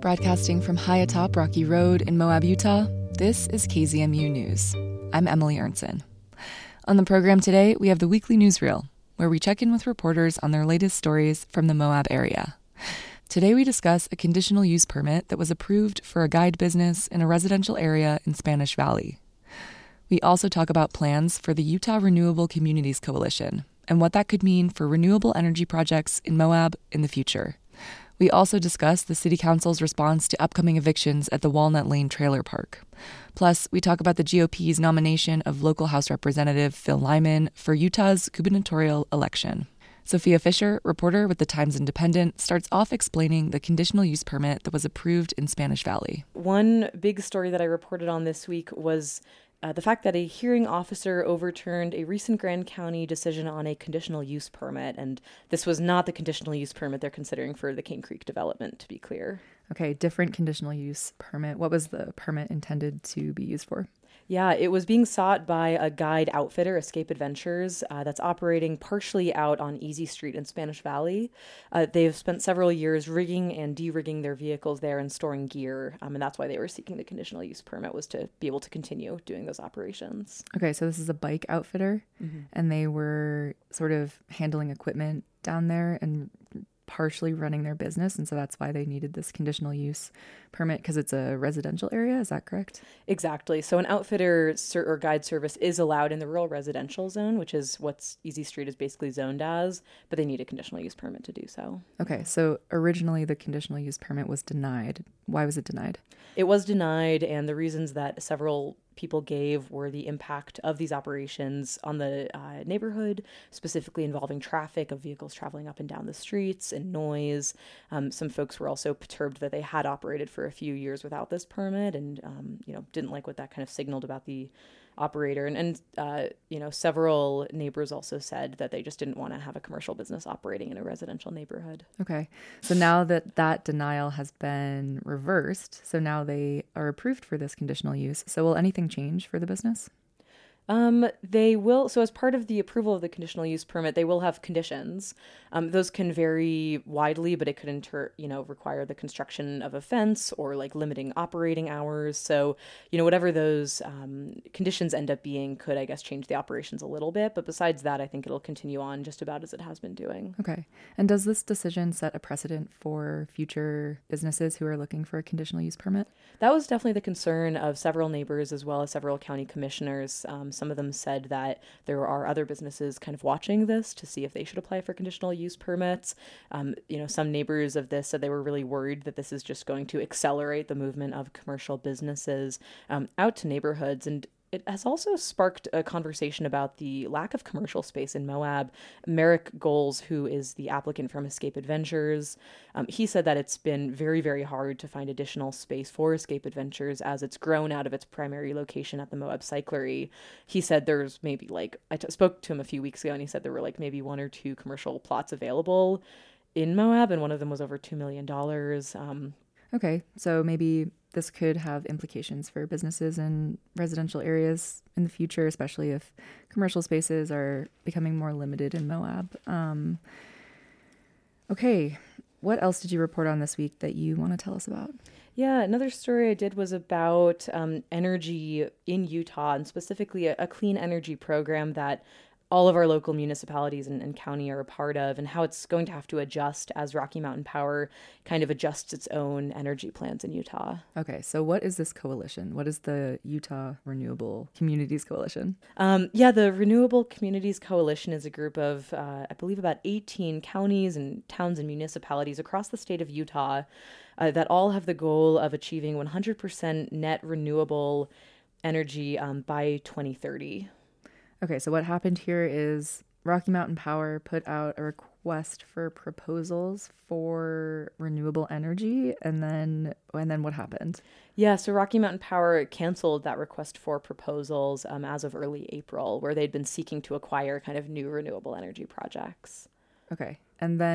Broadcasting from high atop Rocky Road in Moab, Utah, this is KZMU News. I'm Emily Ernson. On the program today, we have the weekly newsreel, where we check in with reporters on their latest stories from the Moab area. Today we discuss a conditional use permit that was approved for a guide business in a residential area in Spanish Valley. We also talk about plans for the Utah Renewable Communities Coalition and what that could mean for renewable energy projects in Moab in the future. We also discuss the City Council's response to upcoming evictions at the Walnut Lane Trailer Park. Plus, we talk about the GOP's nomination of local House Representative Phil Lyman for Utah's gubernatorial election. Sophia Fisher, reporter with the Times Independent, starts off explaining the conditional use permit that was approved in Spanish Valley. One big story that I reported on this week was the fact that a hearing officer overturned a recent Grand County decision on a conditional use permit, and this was not the conditional use permit they're considering for the Cane Creek development, to be clear. Okay, different conditional use permit. What was the permit intended to be used for? Yeah, it was being sought by a guide outfitter, Escape Adventures, that's operating partially out on Easy Street in Spanish Valley. They've spent several years rigging and de-rigging their vehicles there and storing gear, and that's why they were seeking the conditional use permit, was to be able to continue doing those operations. Okay, so this is a bike outfitter, and they were sort of handling equipment down there and partially running their business, and so that's why they needed this conditional use permit, because it's a residential area. Is that correct? Exactly. So an outfitter or guide service is allowed in the rural residential zone, which is what Easy Street is basically zoned as, but they need a conditional use permit to do so. Okay, so originally the conditional use permit was denied. Why was it denied? It was denied, and the reasons that several people gave were the impact of these operations on the neighborhood, specifically involving traffic of vehicles traveling up and down the streets and noise. Some folks were also perturbed that they had operated for a few years without this permit and, didn't like what that kind of signaled about the operator. And several neighbors also said that they just didn't want to have a commercial business operating in a residential neighborhood. Okay. So now that denial has been reversed, so now they are approved for this conditional use. So will anything change for the business? They will. So as part of the approval of the conditional use permit, they will have conditions. Those can vary widely, but it could require the construction of a fence or like limiting operating hours. So, whatever those conditions end up being could, I guess, change the operations a little bit. But besides that, I think it'll continue on just about as it has been doing. Okay. And does this decision set a precedent for future businesses who are looking for a conditional use permit? That was definitely the concern of several neighbors as well as several county commissioners. Some of them said that there are other businesses kind of watching this to see if they should apply for conditional use permits. Some neighbors of this said they were really worried that this is just going to accelerate the movement of commercial businesses out to neighborhoods. And it has also sparked a conversation about the lack of commercial space in Moab. Merrick Goals, who is the applicant from Escape Adventures, he said that it's been very, very hard to find additional space for Escape Adventures as it's grown out of its primary location at the Moab Cyclery. He said there's maybe spoke to him a few weeks ago, and he said there were maybe one or two commercial plots available in Moab, and one of them was over $2 million. Okay, so maybe this could have implications for businesses in residential areas in the future, especially if commercial spaces are becoming more limited in Moab. Okay, what else did you report on this week that you want to tell us about? Yeah, another story I did was about energy in Utah, and specifically a clean energy program that all of our local municipalities and county are a part of, and how it's going to have to adjust as Rocky Mountain Power kind of adjusts its own energy plans in Utah. Okay, so what is this coalition? What is the Utah Renewable Communities Coalition? The Renewable Communities Coalition is a group of, I believe, about 18 counties and towns and municipalities across the state of Utah that all have the goal of achieving 100% net renewable energy by 2030. Okay, so what happened here is Rocky Mountain Power put out a request for proposals for renewable energy, and then what happened? Yeah, so Rocky Mountain Power canceled that request for proposals as of early April, where they'd been seeking to acquire kind of new renewable energy projects. Okay, and then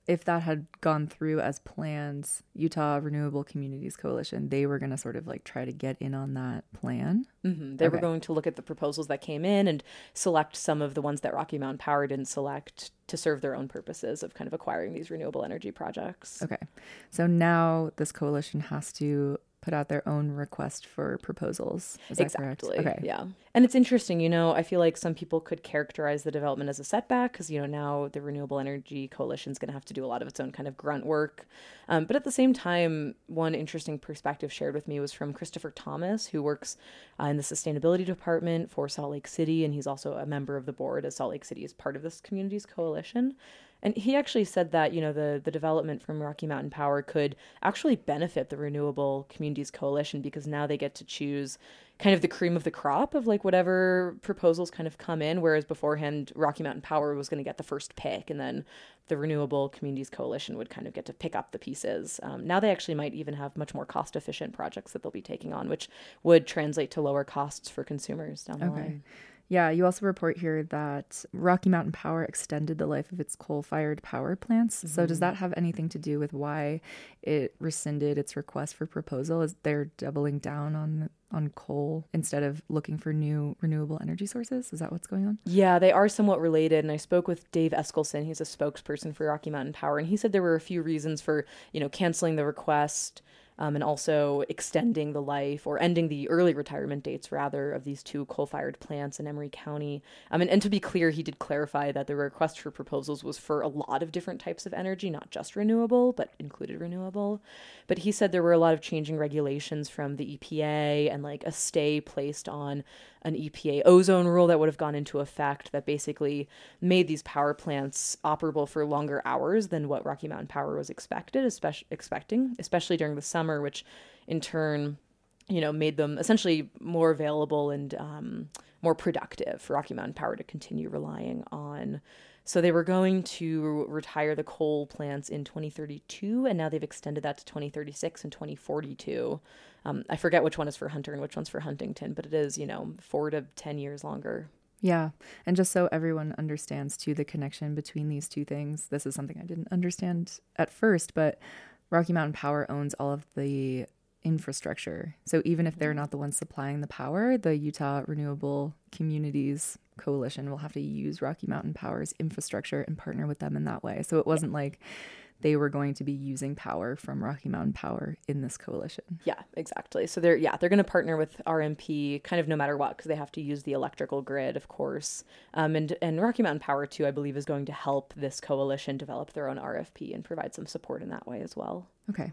if that had gone through as planned, Utah Renewable Communities Coalition, they were going to sort of like try to get in on that plan. They were going to look at the proposals that came in and select some of the ones that Rocky Mountain Power didn't select to serve their own purposes of kind of acquiring these renewable energy projects. Okay. So now this coalition has to put out their own request for proposals. Is that correct? Okay. Yeah. And it's interesting, you know, I feel like some people could characterize the development as a setback because, you know, now the Renewable Energy Coalition is going to have to do a lot of its own kind of grunt work. But at the same time, one interesting perspective shared with me was from Christopher Thomas, who works in the sustainability department for Salt Lake City. And he's also a member of the board as Salt Lake City is part of this communities coalition. And he actually said that, you know, the development from Rocky Mountain Power could actually benefit the Renewable Communities Coalition because now they get to choose kind of the cream of the crop of like whatever proposals kind of come in, whereas beforehand Rocky Mountain Power was going to get the first pick and then the Renewable Communities Coalition would kind of get to pick up the pieces. Now they actually might even have much more cost efficient projects that they'll be taking on, which would translate to lower costs for consumers down the line. Yeah, you also report here that Rocky Mountain Power extended the life of its coal-fired power plants. So does that have anything to do with why it rescinded its request for proposal? Is they're doubling down on coal instead of looking for new renewable energy sources? Is that what's going on? Yeah, they are somewhat related. And I spoke with Dave Eskelson. He's a spokesperson for Rocky Mountain Power. And he said there were a few reasons for, you know, canceling the request. And also extending the life or ending the early retirement dates, rather, of these two coal-fired plants in Emery County. And to be clear, he did clarify that the request for proposals was for a lot of different types of energy, not just renewable, but included renewable. But he said there were a lot of changing regulations from the EPA and like a stay placed on an EPA ozone rule that would have gone into effect that basically made these power plants operable for longer hours than what Rocky Mountain Power was expecting, especially during the summer, which in turn, you know, made them essentially more available and more productive for Rocky Mountain Power to continue relying on. So they were going to retire the coal plants in 2032, and now they've extended that to 2036 and 2042. I forget which one is for Hunter and which one's for Huntington, but it is, you know, 4 to 10 years longer. Yeah. And just so everyone understands, too, the connection between these two things, this is something I didn't understand at first, but Rocky Mountain Power owns all of the infrastructure. So even if they're not the ones supplying the power, the Utah Renewable Communities Coalition will have to use Rocky Mountain Power's infrastructure and partner with them in that way. So it wasn't like they were going to be using power from Rocky Mountain Power in this coalition. Yeah, exactly. So they're going to partner with RMP kind of no matter what, because they have to use the electrical grid, of course. And Rocky Mountain Power, too, I believe, is going to help this coalition develop their own RFP and provide some support in that way as well. Okay.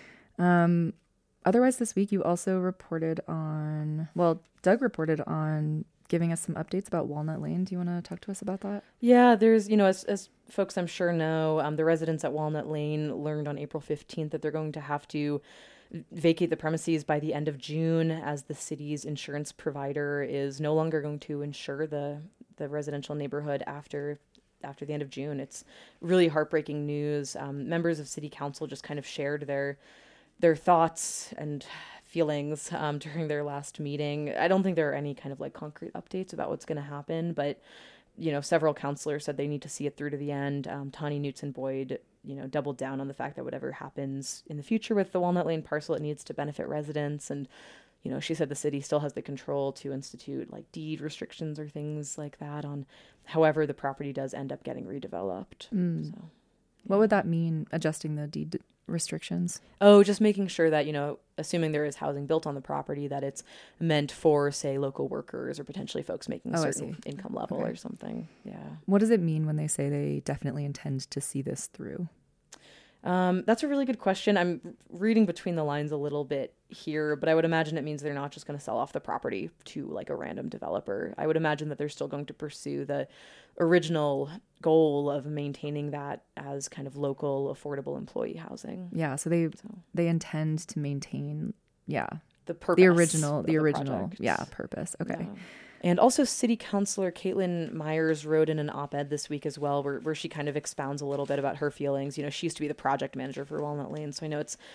Otherwise, this week you also reported on, Doug reported on giving us some updates about Walnut Lane. Do you want to talk to us about that? Yeah, there's, you know, as folks I'm sure know, the residents at Walnut Lane learned on April 15th that they're going to have to vacate the premises by the end of June, as the city's insurance provider is no longer going to insure the residential neighborhood after the end of June. It's really heartbreaking news. Members of city council just kind of shared their thoughts and feelings during their last meeting. I don't think there are any kind of like concrete updates about what's going to happen, but you know, several councilors said they need to see it through to the end. Tawny Knutson Boyd, you know, doubled down on the fact that whatever happens in the future with the Walnut Lane parcel, it needs to benefit residents. And, you know, she said the city still has the control to institute like deed restrictions or things like that on however the property does end up getting redeveloped. So, what would that mean, adjusting the deed restrictions? Oh, just making sure that, you know, assuming there is housing built on the property, that it's meant for, say, local workers or potentially folks making a certain income level or something. Yeah. What does it mean when they say they definitely intend to see this through? That's a really good question. I'm reading between the lines a little bit here, but I would imagine it means they're not just going to sell off the property to like a random developer. I would imagine that they're still going to pursue the original goal of maintaining that as kind of local, affordable employee housing. Yeah, so they intend to maintain, the purpose, the original, project. Purpose. Okay. Yeah. And also City Councilor Caitlin Myers wrote in an op-ed this week as well, where she kind of expounds a little bit about her feelings. You know, she used to be the project manager for Walnut Lane, so I know it's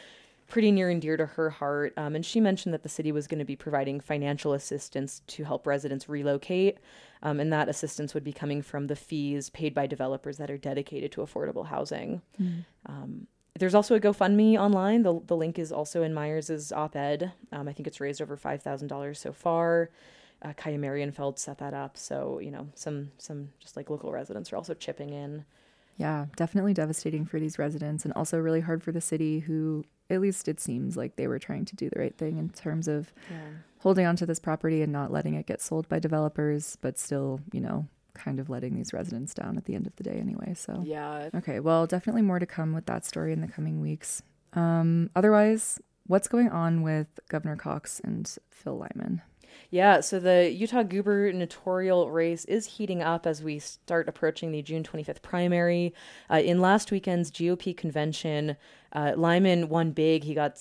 pretty near and dear to her heart. And she mentioned that the city was going to be providing financial assistance to help residents relocate. And that assistance would be coming from the fees paid by developers that are dedicated to affordable housing. There's also a GoFundMe online. The link is also in Myers' op-ed. I think it's raised over $5,000 so far. Kaya Marienfeld set that up. So, some just like local residents are also chipping in. Yeah, definitely devastating for these residents, and also really hard for the city, who, at least it seems like they were trying to do the right thing in terms of holding on to this property and not letting it get sold by developers, but still, kind of letting these residents down at the end of the day anyway. So yeah. Okay, well, definitely more to come with that story in the coming weeks. Otherwise, what's going on with Governor Cox and Phil Lyman? Yeah, so the Utah gubernatorial race is heating up as we start approaching the June 25th primary. In last weekend's GOP convention, Lyman won big. He got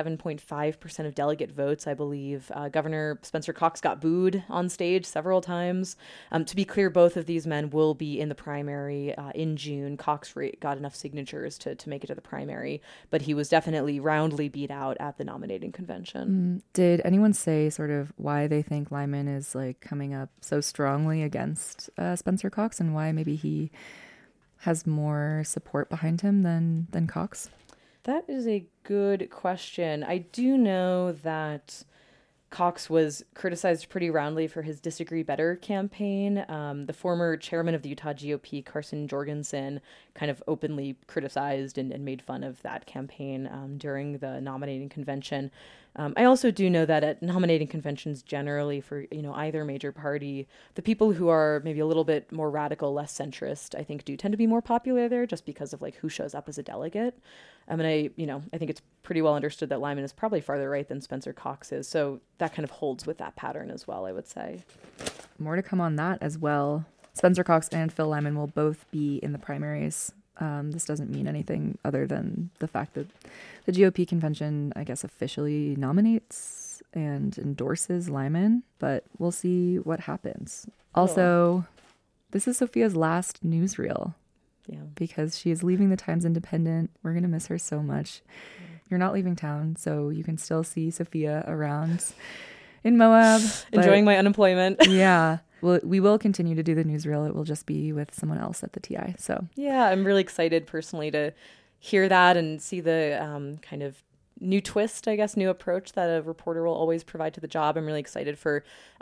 67.5% of delegate votes, I believe. Governor Spencer Cox got booed on stage several times. To be clear, both of these men will be in the primary in June. Cox got enough signatures to make it to the primary, but he was definitely roundly beat out at the nominating convention. Did anyone say sort of why they think Lyman is coming up so strongly against Spencer Cox, and why maybe he has more support behind him than Cox? That is a good question. I do know that Cox was criticized pretty roundly for his Disagree Better campaign. The former chairman of the Utah GOP, Carson Jorgensen, kind of openly criticized and made fun of that campaign during the nominating convention. I also do know that at nominating conventions generally for, either major party, the people who are maybe a little bit more radical, less centrist, I think do tend to be more popular there just because of who shows up as a delegate. I think it's pretty well understood that Lyman is probably farther right than Spencer Cox is. So that kind of holds with that pattern as well, I would say. More to come on that as well. Spencer Cox and Phil Lyman will both be in the primaries. This doesn't mean anything other than the fact that the GOP convention, I guess, officially nominates and endorses Lyman, but we'll see what happens. Also, this is Sophia's last newsreel. Yeah. Because she is leaving the Times Independent. We're going to miss her so much. You're not leaving town, so you can still see Sophia around in Moab. Enjoying my unemployment. Yeah. Well, we will continue to do the newsreel. It will just be with someone else at the TI. So yeah, I'm really excited personally to hear that and see the kind of new twist, I guess, new approach that a reporter will always provide to the job. I'm really excited for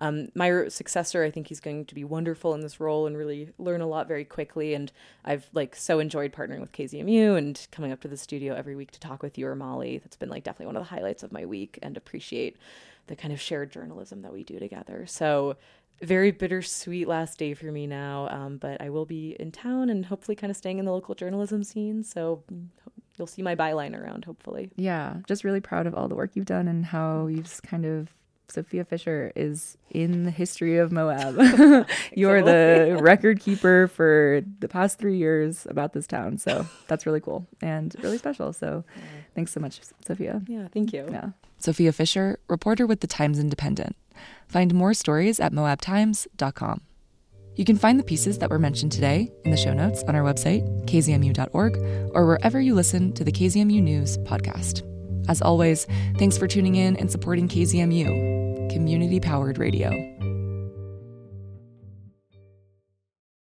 my successor. I think he's going to be wonderful in this role and really learn a lot very quickly. And I've so enjoyed partnering with KZMU and coming up to the studio every week to talk with you or Molly. That's been definitely one of the highlights of my week, and appreciate the kind of shared journalism that we do together. So very bittersweet last day for me now, but I will be in town and hopefully kind of staying in the local journalism scene. So you'll see my byline around, hopefully. Yeah, just really proud of all the work you've done and how you've kind of, Sophia Fisher is in the history of Moab. You're the record keeper for the past 3 years about this town. So that's really cool and really special. So thanks so much, Sophia. Yeah, thank you. Yeah. Sophia Fisher, reporter with the Times Independent. Find more stories at moabtimes.com. You can find the pieces that were mentioned today in the show notes on our website, kzmu.org, or wherever you listen to the KZMU News podcast. As always, thanks for tuning in and supporting KZMU, community-powered radio.